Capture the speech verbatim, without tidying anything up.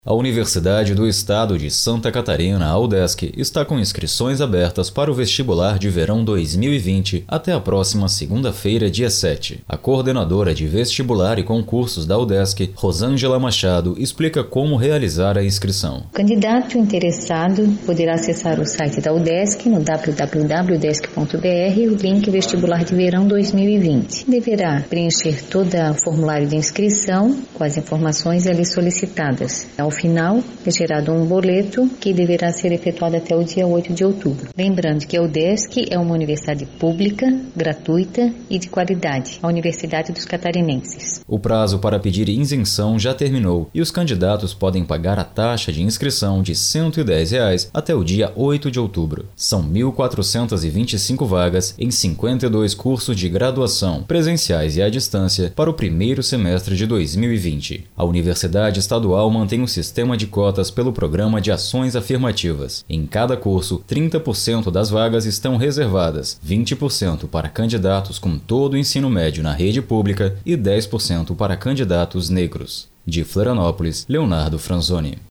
A Universidade do Estado de Santa Catarina, a UDESC, está com inscrições abertas para o vestibular de verão dois mil e vinte até a próxima segunda-feira, dia sete. A coordenadora de vestibular e concursos da UDESC, Rosângela Machado, explica como realizar a inscrição. O candidato interessado poderá acessar o site da UDESC no w w w ponto udesc ponto b r o link vestibular de verão dois mil e vinte. Deverá preencher todo o formulário de inscrição com as informações ali solicitadas. Ao final, é gerado um boleto que deverá ser efetuado até o dia oito de outubro. Lembrando que a UDESC é uma universidade pública, gratuita e de qualidade, a Universidade dos Catarinenses. O prazo para pedir isenção já terminou e os candidatos podem pagar a taxa de inscrição de cento e dez reais até o dia oito de outubro. São mil quatrocentas e vinte e cinco vagas em cinquenta e dois cursos de graduação, presenciais e à distância, para o primeiro semestre de dois mil e vinte. A Universidade Estadual mantém o sistema de cotas pelo Programa de Ações Afirmativas. Em cada curso, trinta por cento das vagas estão reservadas, vinte por cento para candidatos com todo o ensino médio na rede pública e dez por cento para candidatos negros. De Florianópolis, Leonardo Franzoni.